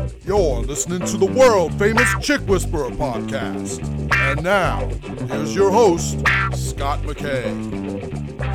You're listening to the world-famous Chick Whisperer podcast. And now, here's your host, Scott McKay.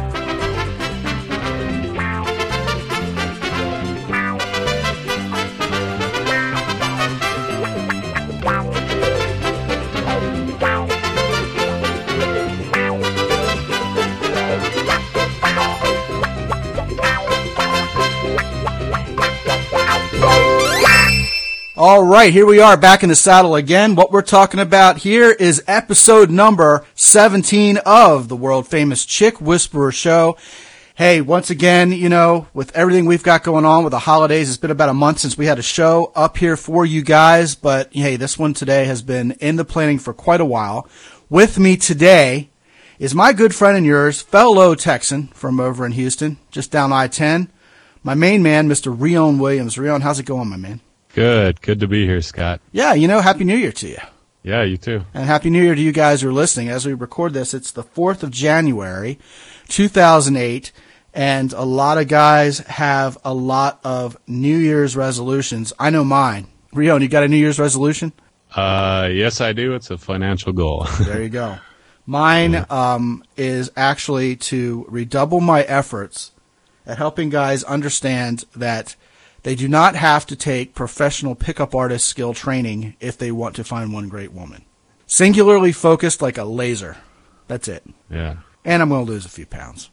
All right, here we are back in the saddle again. What we're talking about here is episode number 17 of the world-famous Chick Whisperer Show. Hey, once again, you know, with everything we've got going on with the holidays, it's been about a month since we had a show up here for you guys. But, hey, this one today has been in the planning for quite a while. With me today is my good friend and yours, fellow Texan from over in Houston, just down I-10, my main man, Mr. Rion Williams. Rion, how's it going, my man? Good to be here, Scott. Yeah, you know, Happy New Year to you. Yeah, you too. And Happy New Year to you guys who are listening. As we record this, it's the 4th of January, 2008, and a lot of guys have a lot of New Year's resolutions. I know mine. Rion, you got a New Year's resolution? Yes, I do. It's a financial goal. There you go. Mine is actually to redouble my efforts at helping guys understand that they do not have to take professional pickup artist skill training if they want to find one great woman. Singularly focused like a laser. That's it. Yeah. And I'm going to lose a few pounds.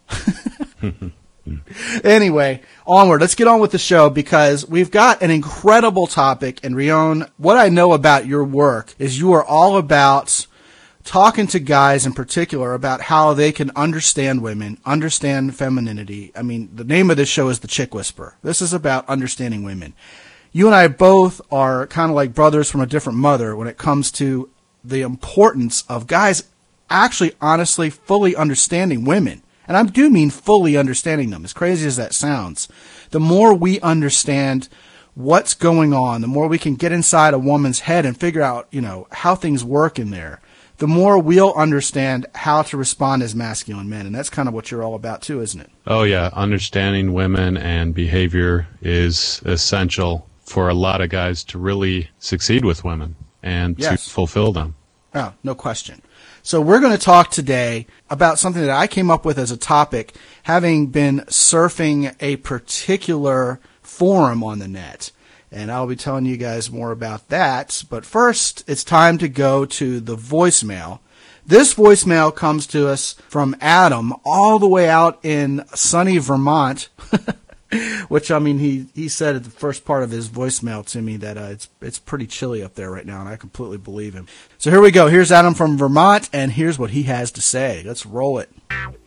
Anyway, onward. Let's get on with the show because we've got an incredible topic. And Rion, what I know about your work is you are all about talking to guys in particular about how they can understand women, understand femininity. I mean, the name of this show is The Chick Whisperer. This is about understanding women. You and I both are kind of like brothers from a different mother when it comes to the importance of guys actually, honestly, fully understanding women. And I do mean fully understanding them, as crazy as that sounds. The more we understand what's going on, the more we can get inside a woman's head and figure out, you know, how things work in there, the more we'll understand how to respond as masculine men. And that's kind of what you're all about too, isn't it? Oh, yeah. Understanding women and behavior is essential for a lot of guys to really succeed with women and to fulfill them. Oh, no question. So we're going to talk today about something that I came up with as a topic, having been surfing a particular forum on the net. And I'll be telling you guys more about that. But first, it's time to go to the voicemail. This voicemail comes to us from Adam all the way out in sunny Vermont, which, I mean, he said at the first part of his voicemail to me that it's pretty chilly up there right now, and I completely believe him. So here we go. Here's Adam from Vermont, and here's what he has to say. Let's roll it.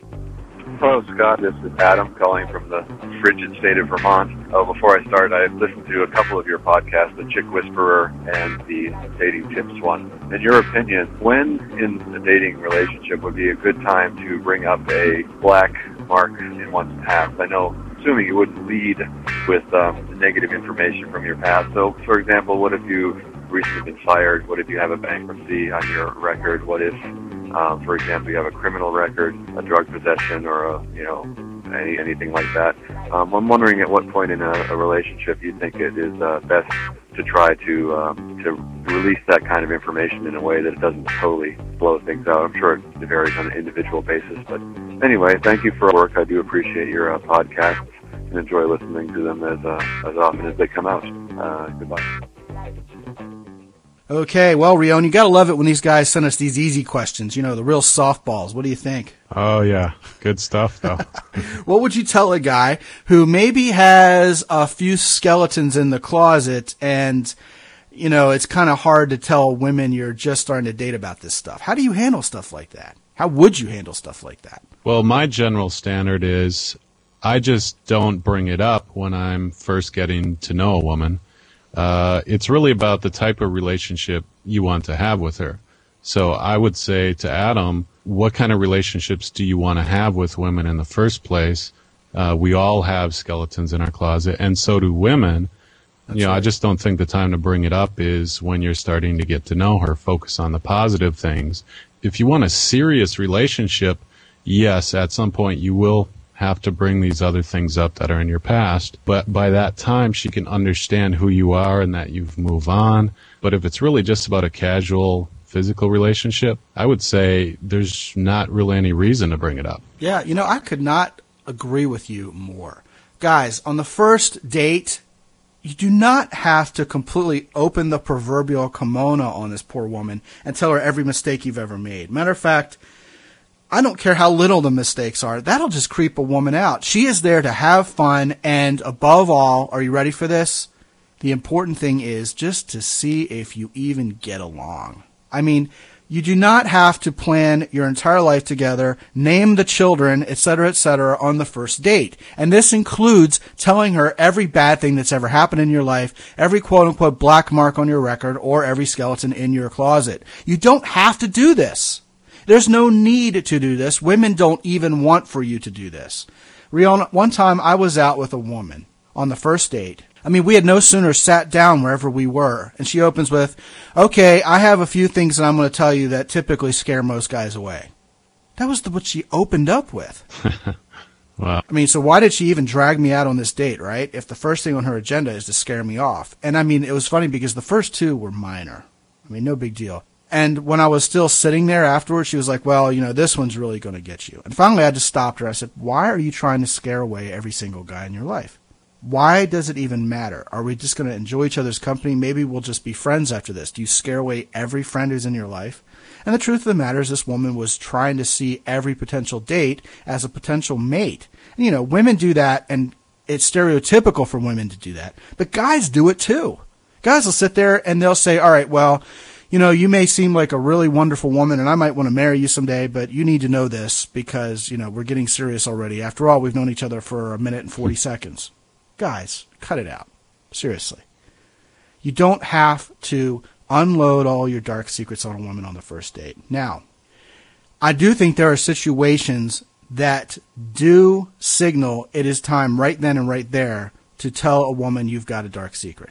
Hello, Scott. This is Adam calling from the frigid state of Vermont. Before I start, I listened to a couple of your podcasts, the Chick Whisperer and the Dating Tips one. In your opinion, when in a dating relationship would be a good time to bring up a black mark in one's past? I know, assuming you wouldn't lead with negative information from your past. So, for example, what if you've recently been fired? What if you have a bankruptcy on your record? What if, for example, you have a criminal record, a drug possession, or anything like that? I'm wondering at what point in a relationship you think it is best to try to release that kind of information in a way that it doesn't totally blow things out. I'm sure it varies on an individual basis, but anyway, thank you for your work. I do appreciate your podcasts and enjoy listening to them as often as they come out. Goodbye. Okay, well, Rion, you gotta love it when these guys send us these easy questions, you know, the real softballs. What do you think? Oh, yeah. Good stuff, though. What would you tell a guy who maybe has a few skeletons in the closet and, you know, it's kind of hard to tell women you're just starting to date about this stuff? How do you handle stuff like that? How would you handle stuff like that? Well, my general standard is I just don't bring it up when I'm first getting to know a woman. It's really about the type of relationship you want to have with her. So I would say to Adam, what kind of relationships do you want to have with women in the first place? We all have skeletons in our closet, and so do women. That's right. I just don't think the time to bring it up is when you're starting to get to know her. Focus on the positive things. If you want a serious relationship, yes, at some point you will have to bring these other things up that are in your past. But by that time, she can understand who you are and that you've moved on. But if it's really just about a casual physical relationship, I would say there's not really any reason to bring it up. Yeah, I could not agree with you more. Guys, on the first date, you do not have to completely open the proverbial kimono on this poor woman and tell her every mistake you've ever made. Matter of fact, I don't care how little the mistakes are. That'll just creep a woman out. She is there to have fun, and above all, are you ready for this? The important thing is just to see if you even get along. I mean, you do not have to plan your entire life together, name the children, etc., on the first date. And this includes telling her every bad thing that's ever happened in your life, every quote-unquote black mark on your record, or every skeleton in your closet. You don't have to do this. There's no need to do this. Women don't even want for you to do this. Rion, one time I was out with a woman on the first date. I mean, we had no sooner sat down wherever we were, and she opens with, okay, I have a few things that I'm going to tell you that typically scare most guys away. That was what she opened up with. Wow. I mean, so why did she even drag me out on this date, right? If the first thing on her agenda is to scare me off. And I mean, it was funny because the first two were minor. I mean, no big deal. And when I was still sitting there afterwards, she was like, well, this one's really going to get you. And finally, I just stopped her. I said, why are you trying to scare away every single guy in your life? Why does it even matter? Are we just going to enjoy each other's company? Maybe we'll just be friends after this. Do you scare away every friend who's in your life? And the truth of the matter is this woman was trying to see every potential date as a potential mate. And, women do that, and it's stereotypical for women to do that. But guys do it too. Guys will sit there and they'll say, all right, well, you may seem like a really wonderful woman and I might want to marry you someday, but you need to know this because, we're getting serious already. After all, we've known each other for a minute and 40 seconds. Guys, cut it out. Seriously. You don't have to unload all your dark secrets on a woman on the first date. Now, I do think there are situations that do signal it is time right then and right there to tell a woman you've got a dark secret.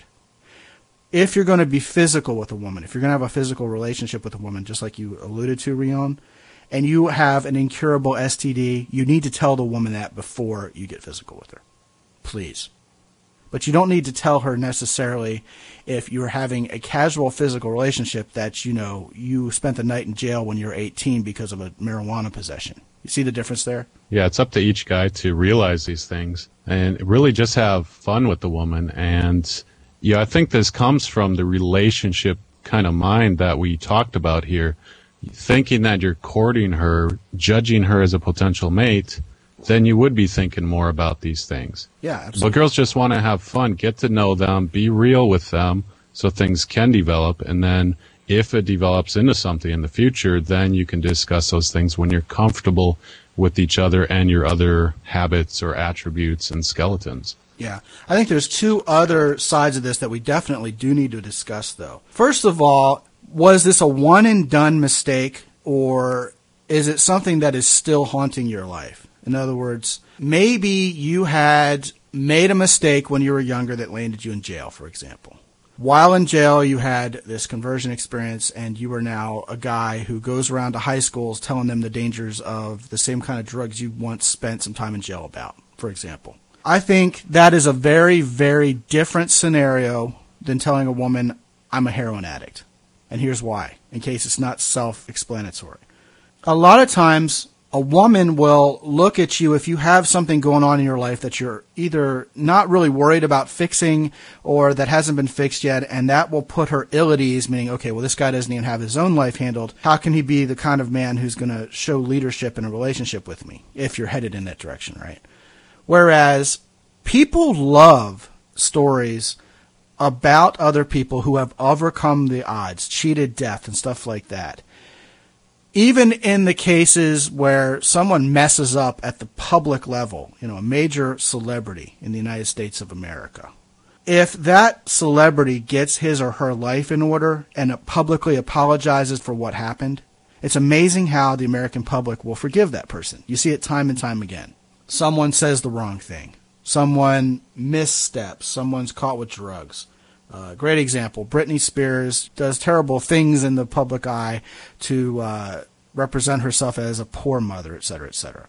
If you're going to be physical with a woman, if you're going to have a physical relationship with a woman, just like you alluded to, Rion, and you have an incurable STD, you need to tell the woman that before you get physical with her. Please. But you don't need to tell her necessarily if you're having a casual physical relationship that, you spent the night in jail when you were 18 because of a marijuana possession. You see the difference there? Yeah, it's up to each guy to realize these things and really just have fun with the woman. And, I think this comes from the relationship kind of mind that we talked about here. Thinking that you're courting her, judging her as a potential mate, then you would be thinking more about these things. Yeah, absolutely. But girls just want to have fun, get to know them, be real with them so things can develop. And then if it develops into something in the future, then you can discuss those things when you're comfortable with each other and your other habits or attributes and skeletons. Yeah. I think there's two other sides of this that we definitely do need to discuss, though. First of all, was this a one-and-done mistake, or is it something that is still haunting your life? In other words, maybe you had made a mistake when you were younger that landed you in jail, for example. While in jail, you had this conversion experience, and you are now a guy who goes around to high schools telling them the dangers of the same kind of drugs you once spent some time in jail about, for example. I think that is a very, very different scenario than telling a woman, I'm a heroin addict. And here's why, in case it's not self-explanatory. A lot of times, a woman will look at you if you have something going on in your life that you're either not really worried about fixing or that hasn't been fixed yet, and that will put her ill at ease, meaning, okay, well, this guy doesn't even have his own life handled. How can he be the kind of man who's going to show leadership in a relationship with me if you're headed in that direction, right? Whereas people love stories about other people who have overcome the odds, cheated death, and stuff like that. Even in the cases where someone messes up at the public level, a major celebrity in the United States of America, if that celebrity gets his or her life in order and publicly apologizes for what happened, it's amazing how the American public will forgive that person. You see it time and time again. Someone says the wrong thing. Someone missteps. Someone's caught with drugs. Great example. Britney Spears does terrible things in the public eye to represent herself as a poor mother, etc., etc.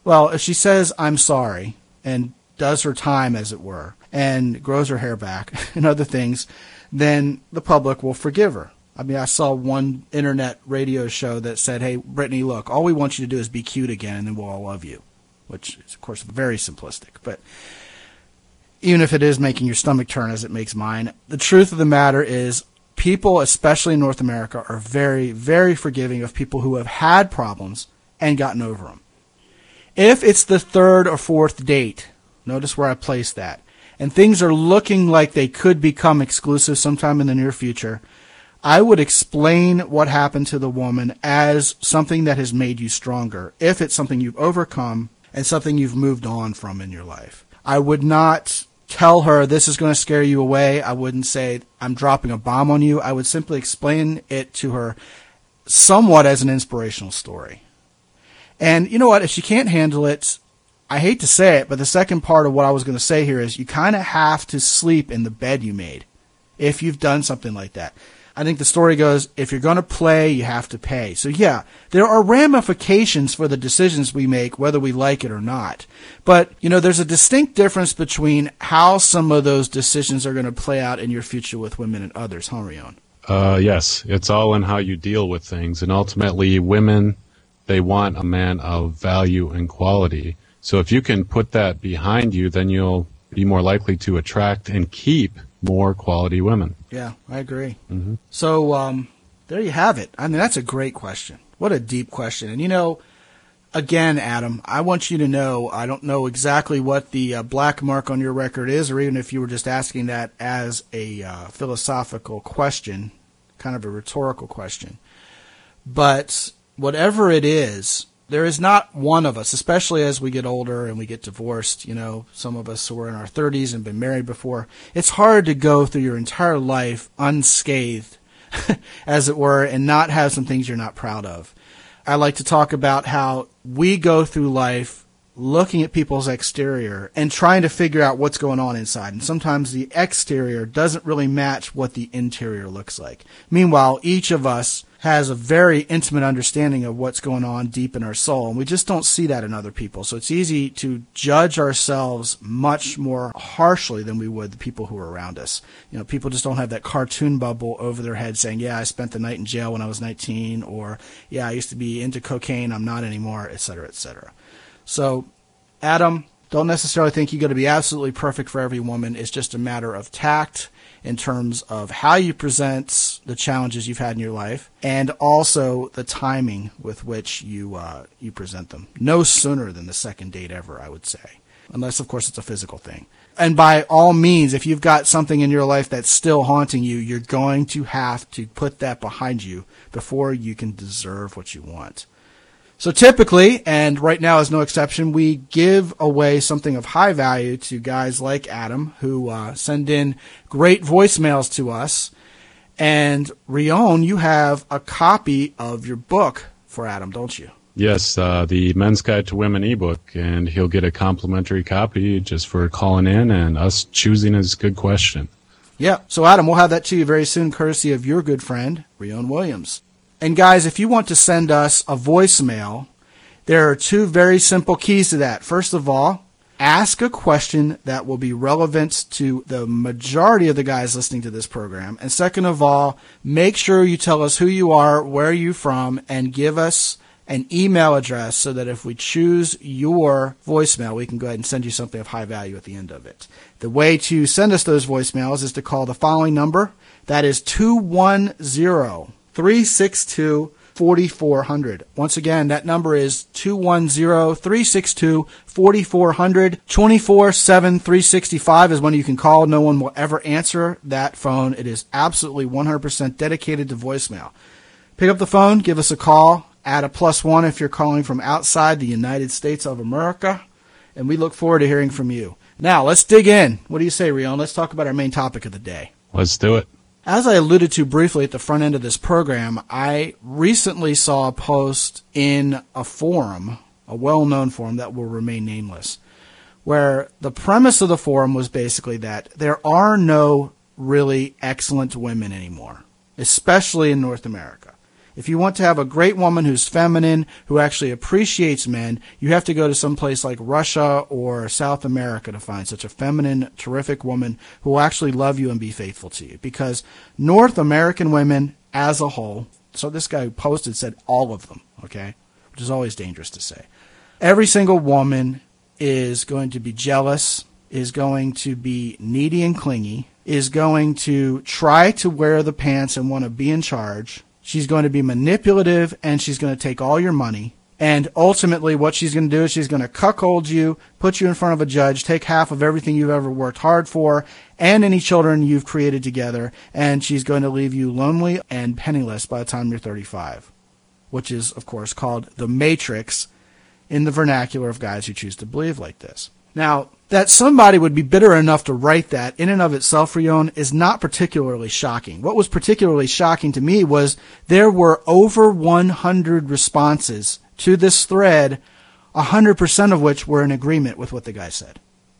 Well, if she says, I'm sorry, and does her time, as it were, and grows her hair back and other things, then the public will forgive her. I mean, I saw one internet radio show that said, hey, Brittany, look, all we want you to do is be cute again, and then we'll all love you, which is, of course, very simplistic. But even if it is making your stomach turn as it makes mine, the truth of the matter is people, especially in North America, are very, very forgiving of people who have had problems and gotten over them. If it's the third or fourth date, notice where I placed that, and things are looking like they could become exclusive sometime in the near future, I would explain what happened to the woman as something that has made you stronger, if it's something you've overcome and something you've moved on from in your life. I would not tell her this is going to scare you away. I wouldn't say I'm dropping a bomb on you. I would simply explain it to her somewhat as an inspirational story. And you know what? If she can't handle it, I hate to say it, but the second part of what I was going to say here is you kind of have to sleep in the bed you made if you've done something like that. I think the story goes, if you're going to play, you have to pay. So yeah, there are ramifications for the decisions we make, whether we like it or not. But, you know, there's a distinct difference between how some of those decisions are going to play out in your future with women and others, huh, Rion? Yes, it's all in how you deal with things. And ultimately, women, they want a man of value and quality. So if you can put that behind you, then you'll be more likely to attract and keep more quality women. Yeah, I agree. Mm-hmm. So there you have it. I mean, that's a great question. What a deep question. And, you know, again, Adam, I want you to know, I don't know exactly what the black mark on your record is, or even if you were just asking that as a philosophical question, kind of a rhetorical question. But whatever it is, there is not one of us, especially as we get older and we get divorced, you know, some of us who are in our 30s and been married before. It's hard to go through your entire life unscathed, as it were, and not have some things you're not proud of. I like to talk about how we go through life looking at people's exterior and trying to figure out what's going on inside. And sometimes the exterior doesn't really match what the interior looks like. Meanwhile, each of us has a very intimate understanding of what's going on deep in our soul, and we just don't see that in other people. So it's easy to judge ourselves much more harshly than we would the people who are around us. You know, people just don't have that cartoon bubble over their head saying, yeah, I spent the night in jail when I was 19, or yeah, I used to be into cocaine, I'm not anymore, et cetera, et cetera. So, Adam, don't necessarily think you're going to be absolutely perfect for every woman. It's just a matter of tact in terms of how you present the challenges you've had in your life, and also the timing with which you present them. No sooner than the second date ever, I would say. Unless, of course, it's a physical thing. And by all means, if you've got something in your life that's still haunting you, you're going to have to put that behind you before you can deserve what you want. So typically, and right now is no exception, we give away something of high value to guys like Adam who send in great voicemails to us. And Rion, you have a copy of your book for Adam, don't you? Yes, the Men's Guide to Women ebook, and he'll get a complimentary copy just for calling in and us choosing his good question. Yeah, so Adam, we'll have that to you very soon, courtesy of your good friend, Rion Williams. And guys, if you want to send us a voicemail, there are two very simple keys to that. First of all, ask a question that will be relevant to the majority of the guys listening to this program. And second of all, make sure you tell us who you are, where you're from, and give us an email address so that if we choose your voicemail, we can go ahead and send you something of high value at the end of it. The way to send us those voicemails is to call the following number. That is 210-362-4400. Once again, that number is 210-362-4400. 24/7, 365 is when you can call. No one will ever answer that phone. It is absolutely 100% dedicated to voicemail. Pick up the phone, give us a call, add a +1 if you're calling from outside the United States of America, and we look forward to hearing from you. Now, let's dig in. What do you say, Rion? Let's talk about our main topic of the day. Let's do it. As I alluded to briefly at the front end of this program, I recently saw a post in a forum, a well-known forum that will remain nameless, where the premise of the forum was basically that there are no really excellent women anymore, especially in North America. If you want to have a great woman who's feminine, who actually appreciates men, you have to go to some place like Russia or South America to find such a feminine, terrific woman who will actually love you and be faithful to you. Because North American women as a whole, so this guy who posted said all of them, okay, which is always dangerous to say. Every single woman is going to be jealous, is going to be needy and clingy, is going to try to wear the pants and want to be in charge. She's going to be manipulative, and she's going to take all your money. And ultimately what she's going to do is she's going to cuckold you, put you in front of a judge, take half of everything you've ever worked hard for and any children you've created together, and she's going to leave you lonely and penniless by the time you're 35, which is, of course, called the Matrix in the vernacular of guys who choose to believe like this. Now, that somebody would be bitter enough to write that in and of itself, Rion, is not particularly shocking. What was particularly shocking to me was there were over 100 responses to this thread, 100% of which were in agreement with what the guy said.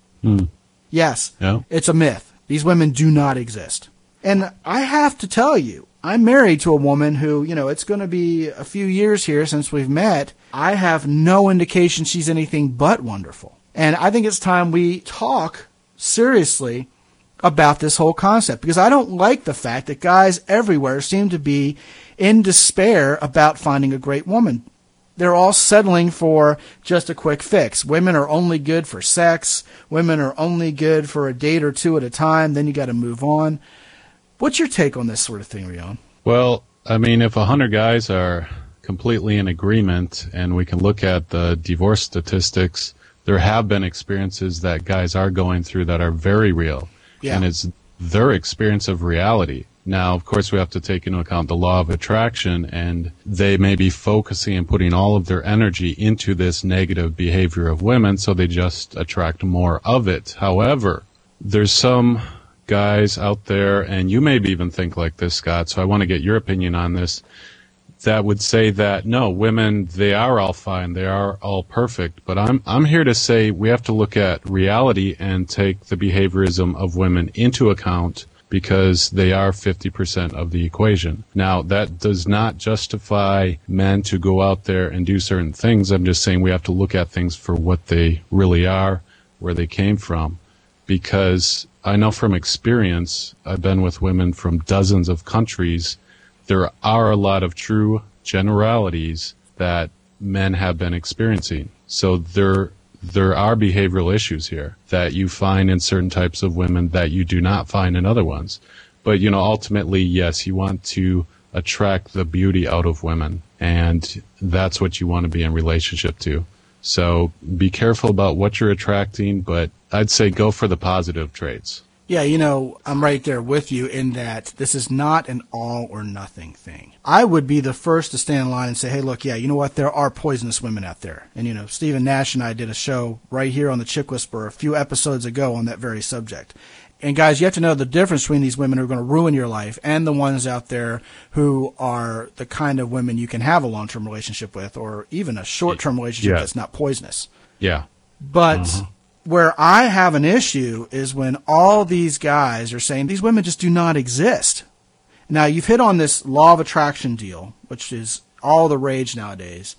Yes, It's a myth. These women do not exist. And I have to tell you, I'm married to a woman who, it's going to be a few years here since we've met. I have no indication she's anything but wonderful. And I think it's time we talk seriously about this whole concept, because I don't like the fact that guys everywhere seem to be in despair about finding a great woman. They're all settling for just a quick fix. Women are only good for sex. Women are only good for a date or two at a time. Then you got to move on. What's your take on this sort of thing, Rion? Well, I mean, if 100 guys are completely in agreement, and we can look at the divorce statistics, there have been experiences that guys are going through that are very real. Yeah. And it's their experience of reality. Now, of course, we have to take into account the law of attraction, and they may be focusing and putting all of their energy into this negative behavior of women, so they just attract more of it. However, there's some guys out there, and you maybe even think like this, Scott, so I want to get your opinion on this, that would say that, no, women, they are all fine, they are all perfect. But I'm here to say we have to look at reality and take the behaviorism of women into account, because they are 50% of the equation. Now, that does not justify men to go out there and do certain things. I'm just saying we have to look at things for what they really are, where they came from. Because I know from experience, I've been with women from dozens of countries, there are a lot of true generalities that men have been experiencing. So there are behavioral issues here that you find in certain types of women that you do not find in other ones. But, ultimately, yes, you want to attract the beauty out of women, and that's what you want to be in relationship to. So be careful about what you're attracting, but I'd say go for the positive traits. Yeah, I'm right there with you in that this is not an all or nothing thing. I would be the first to stand in line and say, hey, look, yeah, you know what? There are poisonous women out there. And, Stephen Nash and I did a show right here on the Chick Whisperer a few episodes ago on that very subject. And guys, you have to know the difference between these women who are going to ruin your life and the ones out there who are the kind of women you can have a long-term relationship with, or even a short-term relationship that's not poisonous. Yeah. But where I have an issue is when all these guys are saying these women just do not exist. Now, you've hit on this law of attraction deal, which is all the rage nowadays.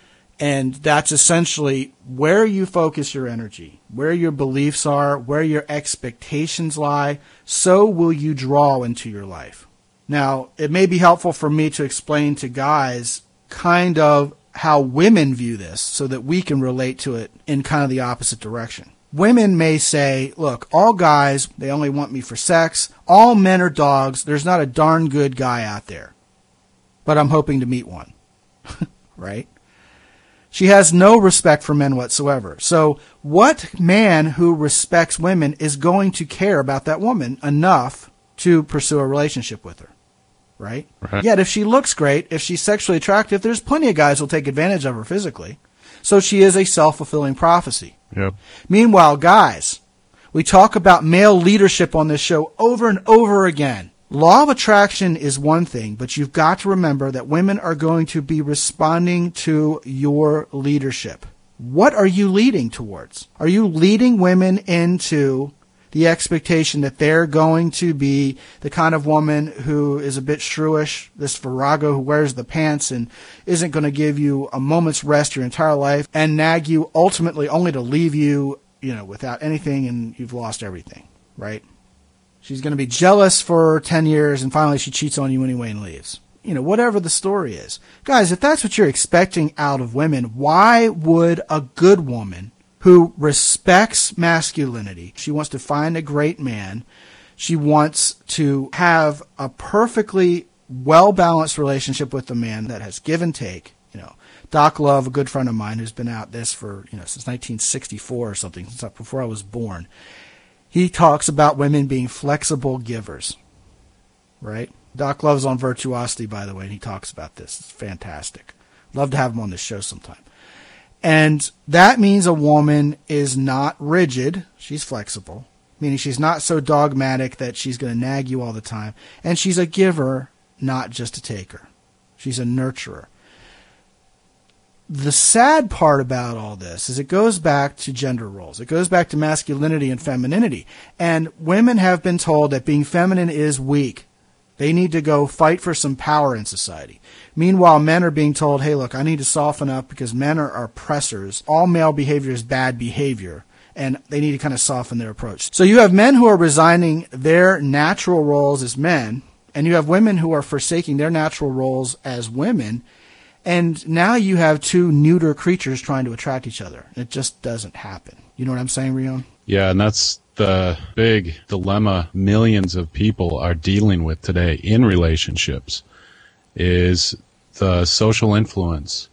And that's essentially where you focus your energy, where your beliefs are, where your expectations lie, so will you draw into your life. Now, it may be helpful for me to explain to guys kind of how women view this so that we can relate to it in kind of the opposite direction. Women may say, look, all guys, they only want me for sex. All men are dogs. There's not a darn good guy out there. But I'm hoping to meet one. Right? She has no respect for men whatsoever. So what man who respects women is going to care about that woman enough to pursue a relationship with her? Right? Yet if she looks great, if she's sexually attractive, there's plenty of guys who'll take advantage of her physically. So she is a self-fulfilling prophecy. Yep. Meanwhile, guys, we talk about male leadership on this show over and over again. Law of attraction is one thing, but you've got to remember that women are going to be responding to your leadership. What are you leading towards? Are you leading women into the expectation that they're going to be the kind of woman who is a bit shrewish, this virago who wears the pants and isn't going to give you a moment's rest your entire life and nag you ultimately only to leave you, without anything and you've lost everything, right? She's going to be jealous for 10 years and finally she cheats on you anyway and leaves. Whatever the story is. Guys, if that's what you're expecting out of women, why would a good woman who respects masculinity, she wants to find a great man, she wants to have a perfectly well-balanced relationship with a man that has give and take. Doc Love, a good friend of mine who's been out this for, since 1964 or something, since before I was born, he talks about women being flexible givers, right? Doc Love's on Virtuosity, by the way, and he talks about this. It's fantastic. Love to have him on this show sometime. And that means a woman is not rigid. She's flexible, meaning she's not so dogmatic that she's going to nag you all the time. And she's a giver, not just a taker. She's a nurturer. The sad part about all this is it goes back to gender roles. It goes back to masculinity and femininity. And women have been told that being feminine is weak. They need to go fight for some power in society. Meanwhile, men are being told, hey, look, I need to soften up because men are oppressors. All male behavior is bad behavior, and they need to kind of soften their approach. So you have men who are resigning their natural roles as men, and you have women who are forsaking their natural roles as women, and now you have two neuter creatures trying to attract each other. It just doesn't happen. You know what I'm saying, Rion? Yeah, and that's the big dilemma millions of people are dealing with today in relationships is the social influence.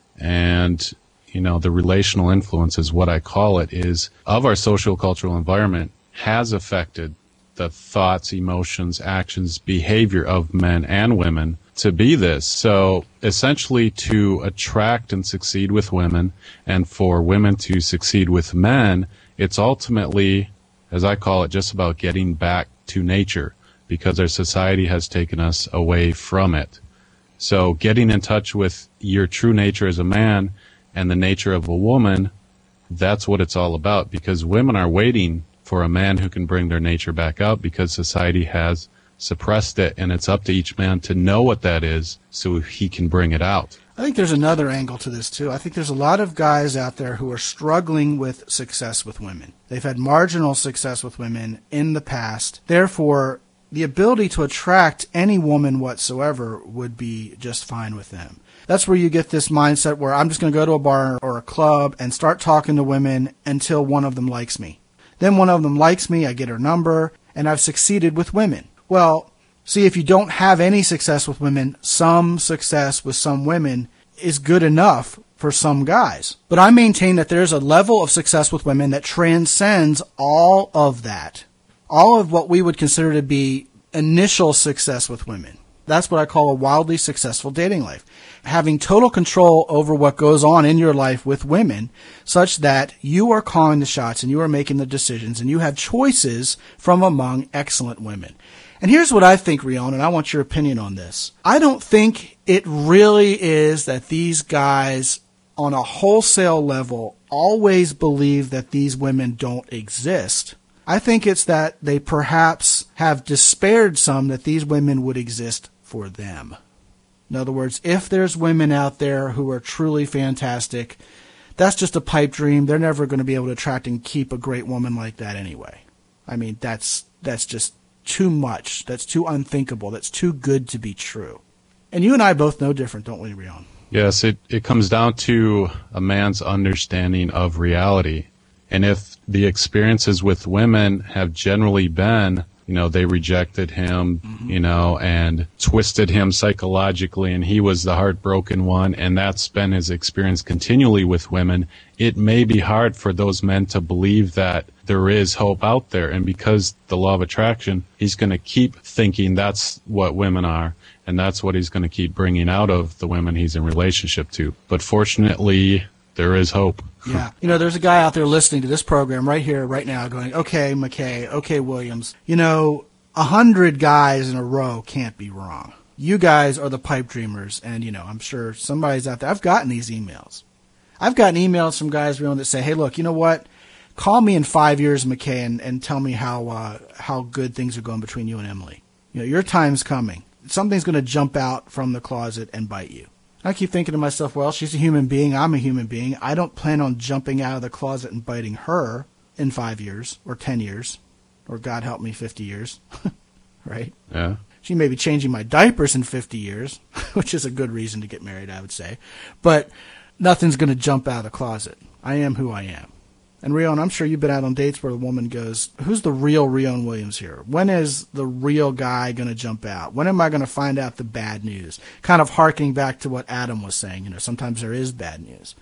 And, the relational influence is what I call it, is of our social cultural environment has affected the thoughts, emotions, actions, behavior of men and women to be this. So essentially to attract and succeed with women and for women to succeed with men, it's ultimately, as I call it, just about getting back to nature because our society has taken us away from it. So getting in touch with your true nature as a man and the nature of a woman, that's what it's all about because women are waiting for a man who can bring their nature back out because society has suppressed it, and it's up to each man to know what that is so he can bring it out. I think there's another angle to this, too. I think there's a lot of guys out there who are struggling with success with women. They've had marginal success with women in the past. Therefore, the ability to attract any woman whatsoever would be just fine with them. That's where you get this mindset where I'm just going to go to a bar or a club and start talking to women until one of them likes me. Then one of them likes me, I get her number, and I've succeeded with women. Well, see, if you don't have any success with women, some success with some women is good enough for some guys. But I maintain that there's a level of success with women that transcends all of that. All of what we would consider to be initial success with women. That's what I call a wildly successful dating life. Having total control over what goes on in your life with women such that you are calling the shots and you are making the decisions and you have choices from among excellent women. And here's what I think, Rion, and I want your opinion on this. I don't think it really is that these guys on a wholesale level always believe that these women don't exist. I think it's that they perhaps have despaired some that these women would exist for them. In other words, if there's women out there who are truly fantastic, that's just a pipe dream. They're never going to be able to attract and keep a great woman like that anyway. I mean, that's just too much. That's too unthinkable. That's too good to be true. And you and I both know different, don't we, Rion? Yes, it comes down to a man's understanding of reality. And if the experiences with women have generally been, they rejected him, and twisted him psychologically, and he was the heartbroken one, and that's been his experience continually with women, it may be hard for those men to believe that there is hope out there. And because the law of attraction, he's going to keep thinking that's what women are, and that's what he's going to keep bringing out of the women he's in relationship to. But fortunately, there is hope. Yeah. There's a guy out there listening to this program right here, right now, going, okay, McKay, okay, Williams, 100 guys in a row can't be wrong. You guys are the pipe dreamers, and, I'm sure somebody's out there. I've gotten these emails. I've gotten emails from guys that say, hey, look, you know what? call me in 5 years, McKay, and tell me how good things are going between you and Emily. Your time's coming. Something's going to jump out from the closet and bite you. I keep thinking to myself, well, she's a human being. I'm a human being. I don't plan on jumping out of the closet and biting her in 5 years or 10 years or, God help me, 50 years. Right? Yeah. She may be changing my diapers in 50 years, which is a good reason to get married, I would say. But nothing's going to jump out of the closet. I am who I am. And Rion, I'm sure you've been out on dates where the woman goes, who's the real Rion Williams here? When is the real guy going to jump out? When am I going to find out the bad news? Kind of harking back to what Adam was saying. Sometimes there is bad news.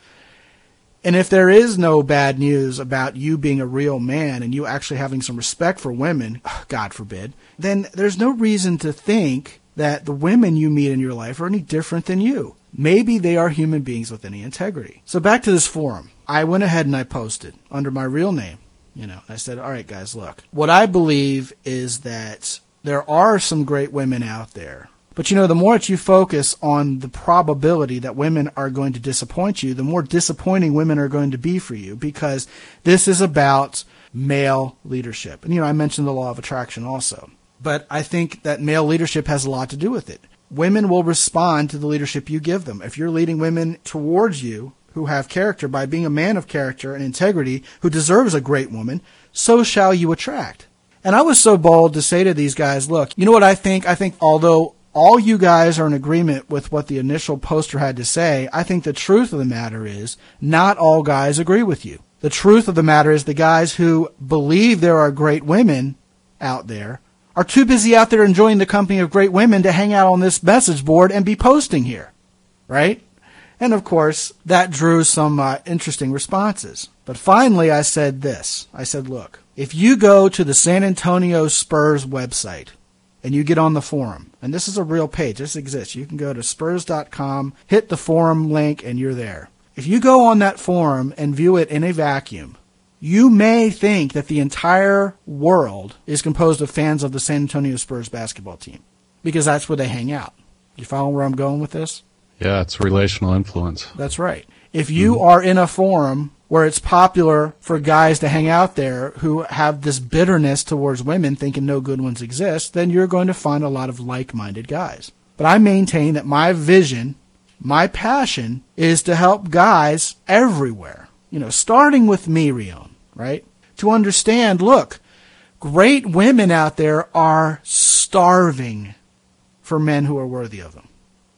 And if there is no bad news about you being a real man and you actually having some respect for women, God forbid, then there's no reason to think that the women you meet in your life are any different than you. Maybe they are human beings with any integrity. So back to this forum. I went ahead and I posted under my real name. I said, all right, guys, look. What I believe is that there are some great women out there. But, the more that you focus on the probability that women are going to disappoint you, the more disappointing women are going to be for you, because this is about male leadership. And, I mentioned the law of attraction also. But I think that male leadership has a lot to do with it. Women will respond to the leadership you give them. If you're leading women towards you who have character by being a man of character and integrity who deserves a great woman, so shall you attract. And I was so bold to say to these guys, look, you know what I think? I think although all you guys are in agreement with what the initial poster had to say, I think the truth of the matter is not all guys agree with you. The truth of the matter is the guys who believe there are great women out there are too busy out there enjoying the company of great women to hang out on this message board and be posting here, right? And of course, that drew some interesting responses. But finally, I said this. I said, look, if you go to the San Antonio Spurs website and you get on the forum, and this is a real page, this exists. You can go to spurs.com, hit the forum link, and you're there. If you go on that forum and view it in a vacuum, you may think that the entire world is composed of fans of the San Antonio Spurs basketball team, because that's where they hang out. You follow where I'm going with this? Yeah, it's relational influence. That's right. If you are in a forum where it's popular for guys to hang out there who have this bitterness towards women, thinking no good ones exist, then you're going to find a lot of like-minded guys. But I maintain that my vision, my passion, is to help guys everywhere, starting with me, Rion, right? To understand, look, great women out there are starving for men who are worthy of them.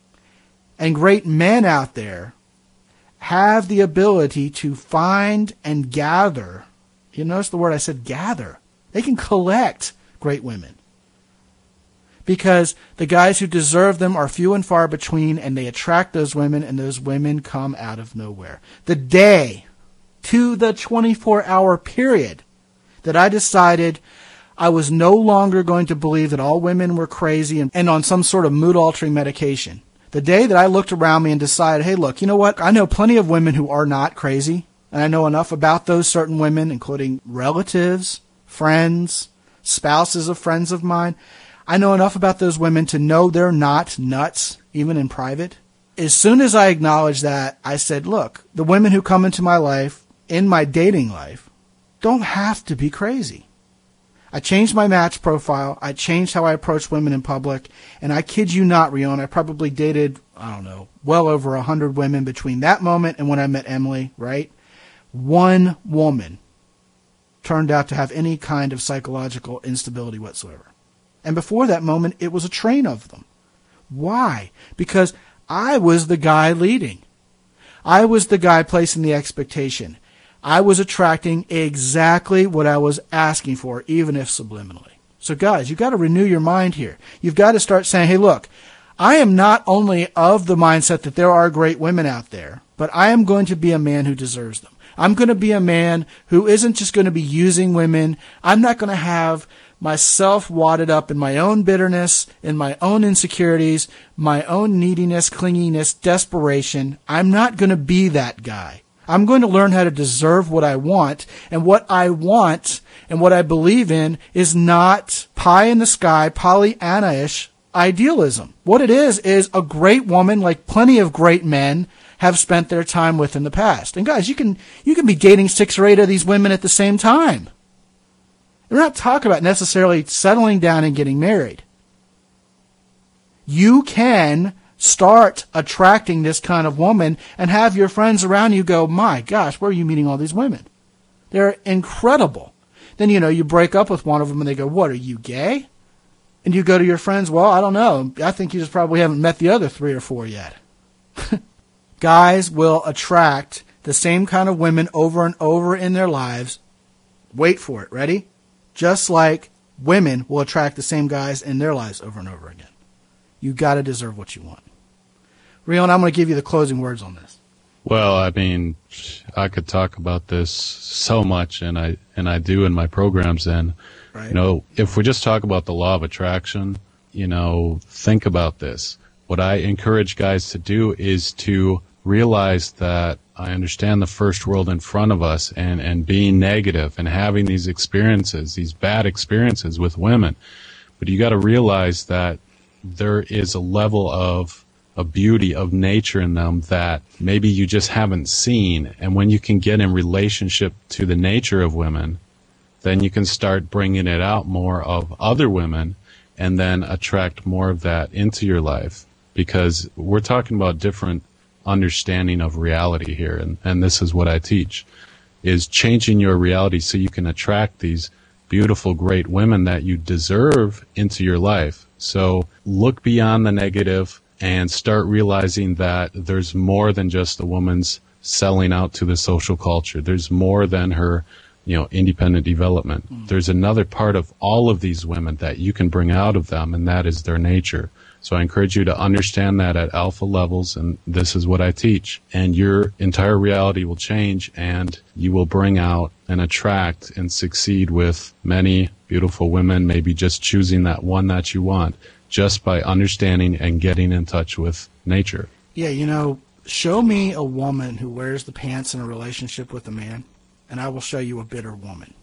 And great men out there have the ability to find and gather. You notice the word I said, gather. They can collect great women. Because the guys who deserve them are few and far between, and they attract those women, and those women come out of nowhere. The day to the 24-hour period that I decided I was no longer going to believe that all women were crazy and on some sort of mood-altering medication. The day that I looked around me and decided, hey, look, you know what? I know plenty of women who are not crazy, and I know enough about those certain women, including relatives, friends, spouses of friends of mine. I know enough about those women to know they're not nuts, even in private. As soon as I acknowledged that, I said, look, the women who come into my life, in my dating life, don't have to be crazy. I changed my match profile. I changed how I approach women in public. And I kid you not, Rion, I probably dated, well over 100 women between that moment and when I met Emily, right? One woman turned out to have any kind of psychological instability whatsoever. And before that moment, it was a train of them. Why? Because I was the guy leading. I was the guy placing the expectation. I was attracting exactly what I was asking for, even if subliminally. So guys, you've got to renew your mind here. You've got to start saying, hey, look, I am not only of the mindset that there are great women out there, but I am going to be a man who deserves them. I'm going to be a man who isn't just going to be using women. I'm not going to have myself wadded up in my own bitterness, in my own insecurities, my own neediness, clinginess, desperation. I'm not going to be that guy. I'm going to learn how to deserve what I want, and what I want and what I believe in is not pie in the sky, Pollyanna-ish idealism. What it is a great woman, like plenty of great men, have spent their time with in the past. And guys, you can be dating 6 or 8 of these women at the same time. We're not talking about necessarily settling down and getting married. You can start attracting this kind of woman and have your friends around you go, my gosh, where are you meeting all these women? They're incredible. Then, you break up with one of them and they go, what, are you gay? And you go to your friends, well, I don't know. I think you just probably haven't met the other 3 or 4 yet. Guys will attract the same kind of women over and over in their lives. Wait for it. Ready? Just like women will attract the same guys in their lives over and over again. You got to deserve what you want. Rion, I'm going to give you the closing words on this. Well, I mean, I could talk about this so much, and I do in my programs. And right. If we just talk about the law of attraction, think about this. What I encourage guys to do is to realize that I understand the first world in front of us, and being negative and having these experiences, these bad experiences with women. But you got to realize that there is a level of a beauty of nature in them that maybe you just haven't seen. And when you can get in relationship to the nature of women, then you can start bringing it out more of other women and then attract more of that into your life. Because we're talking about different understanding of reality here. And this is what I teach, is changing your reality so you can attract these beautiful, great women that you deserve into your life. So look beyond the negative and start realizing that there's more than just a woman's selling out to the social culture. There's more than her, independent development. There's another part of all of these women that you can bring out of them, and that is their nature. So I encourage you to understand that at alpha levels, and this is what I teach. And your entire reality will change, and you will bring out and attract and succeed with many beautiful women, maybe just choosing that one that you want, just by understanding and getting in touch with nature. Yeah, show me a woman who wears the pants in a relationship with a man, and I will show you a bitter woman.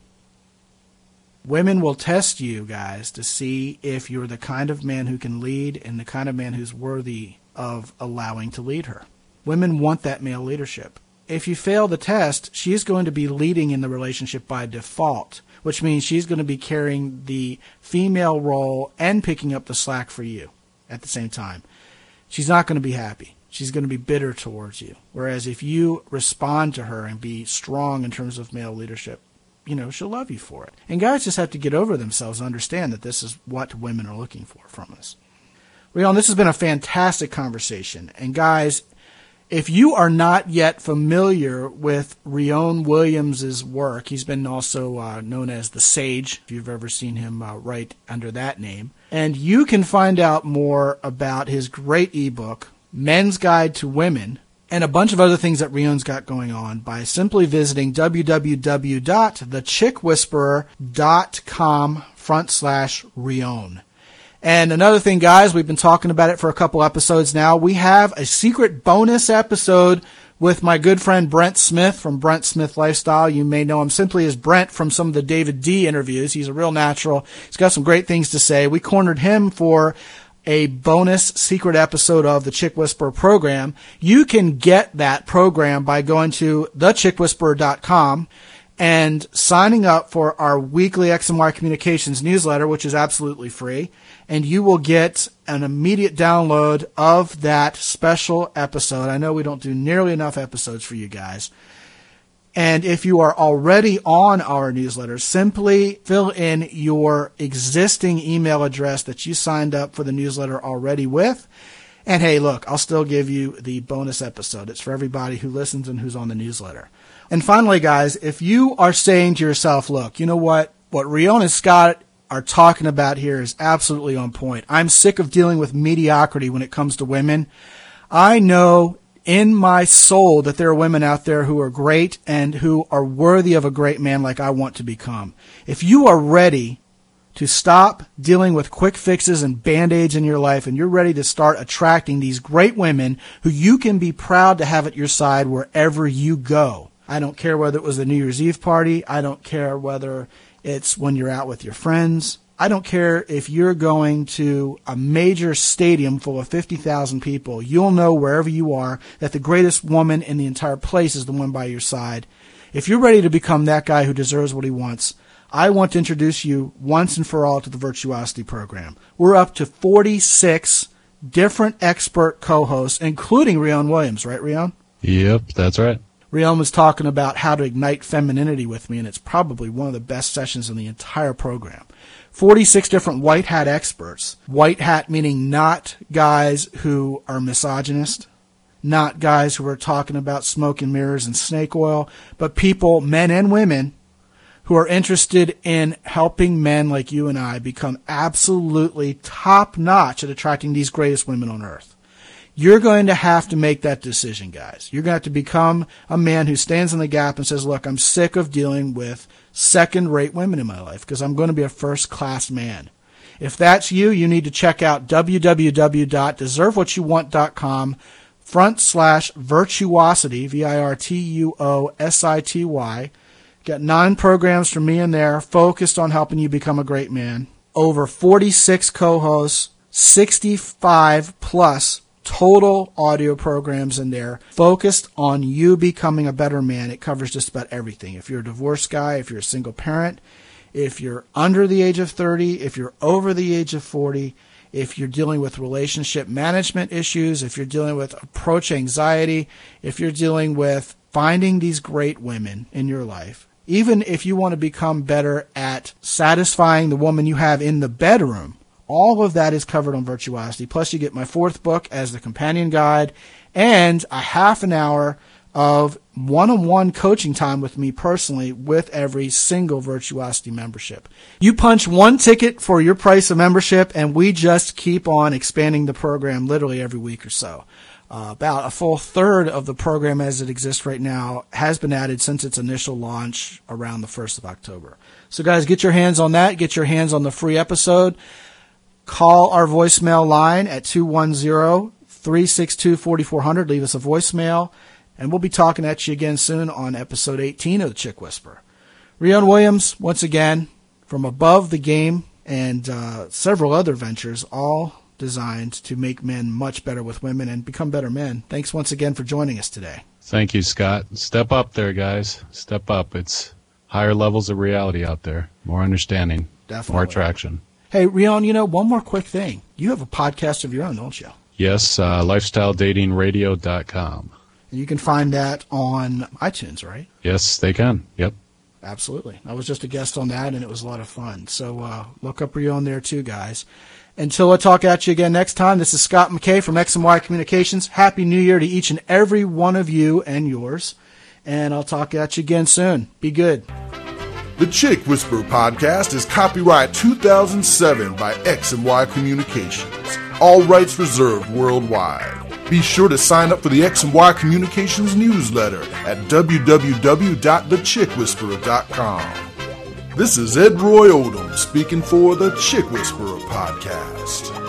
Women will test you, guys, to see if you're the kind of man who can lead and the kind of man who's worthy of allowing to lead her. Women want that male leadership. If you fail the test, she's going to be leading in the relationship by default, which means she's going to be carrying the female role and picking up the slack for you at the same time. She's not going to be happy. She's going to be bitter towards you. Whereas if you respond to her and be strong in terms of male leadership, she'll love you for it. And guys just have to get over themselves and understand that this is what women are looking for from us. Rion, this has been a fantastic conversation. And guys, if you are not yet familiar with Rion Williams' work, he's been also known as the Sage, if you've ever seen him write under that name. And you can find out more about his great ebook, Men's Guide to Women, and a bunch of other things that Rion's got going on by simply visiting www.thechickwhisperer.com/Rion. And another thing, guys, we've been talking about it for a couple episodes now. We have a secret bonus episode with my good friend Brent Smith from Brent Smith Lifestyle. You may know him simply as Brent from some of the David D interviews. He's a real natural. He's got some great things to say. We cornered him for a bonus secret episode of the Chick Whisperer program. You can get that program by going to thechickwhisperer.com and signing up for our weekly X and Y Communications newsletter, which is absolutely free. And you will get an immediate download of that special episode. I know we don't do nearly enough episodes for you guys. And if you are already on our newsletter, simply fill in your existing email address that you signed up for the newsletter already with. And hey, look, I'll still give you the bonus episode. It's for everybody who listens and who's on the newsletter. And finally, guys, if you are saying to yourself, look, you know what Rion and Scott are talking about here is absolutely on point. I'm sick of dealing with mediocrity when it comes to women. I know in my soul that there are women out there who are great and who are worthy of a great man like I want to become. If you are ready to stop dealing with quick fixes and band-aids in your life, and you're ready to start attracting these great women who you can be proud to have at your side wherever you go. I don't care whether it was the New Year's Eve party. I don't care whether it's when you're out with your friends. I don't care if you're going to a major stadium full of 50,000 people. You'll know wherever you are that the greatest woman in the entire place is the one by your side. If you're ready to become that guy who deserves what he wants, I want to introduce you once and for all to the Virtuosity program. We're up to 46 different expert co-hosts, including Rion Williams, right, Rion? Yep, that's right. Rion was talking about how to ignite femininity with me, and it's probably one of the best sessions in the entire program. 46 different white hat experts. White hat meaning not guys who are misogynist, not guys who are talking about smoke and mirrors and snake oil, but people, men and women, who are interested in helping men like you and I become absolutely top-notch at attracting these greatest women on earth. You're going to have to make that decision, guys. You're going to have to become a man who stands in the gap and says, look, I'm sick of dealing with second-rate women in my life because I'm going to be a first-class man. If that's you, you need to check out www.deservewhatyouvant.com/virtuosity, VIRTUOSITY. Got 9 programs from me in there focused on helping you become a great man. Over 46 co-hosts, 65 plus total audio programs in there focused on you becoming a better man. It covers just about everything. If you're a divorced guy, if you're a single parent, if you're under the age of 30, if you're over the age of 40, if you're dealing with relationship management issues, if you're dealing with approach anxiety, if you're dealing with finding these great women in your life, even if you want to become better at satisfying the woman you have in the bedroom, all of that is covered on Virtuosity. Plus, you get my 4th book as the companion guide and a half an hour of one-on-one coaching time with me personally with every single Virtuosity membership. You punch one ticket for your price of membership, and we just keep on expanding the program literally every week or so. About a full third of the program as it exists right now has been added since its initial launch around the 1st of October. So guys, get your hands on that. Get your hands on the free episode. Call our voicemail line at 210-362-4400. Leave us a voicemail, and we'll be talking at you again soon on episode 18 of The Chick Whisperer. Rion Williams, once again, from Above the Game and several other ventures, all designed to make men much better with women and become better men. Thanks once again for joining us today. Thank you, Scott. Step up there, guys. Step up. It's higher levels of reality out there. More understanding. Definitely. More attraction. Hey, Rion, one more quick thing. You have a podcast of your own, don't you? Yes, lifestyledatingradio.com. And you can find that on iTunes, right? Yes, they can. Yep. Absolutely. I was just a guest on that, and it was a lot of fun. So look up Rion there, too, guys. Until I talk at you again next time, this is Scott McKay from X&Y Communications. Happy New Year to each and every one of you and yours. And I'll talk at you again soon. Be good. The Chick Whisperer podcast is copyright 2007 by X&Y Communications. All rights reserved worldwide. Be sure to sign up for the X&Y Communications newsletter at www.thechickwhisperer.com. This is Ed Roy Odom speaking for the Chick Whisperer podcast.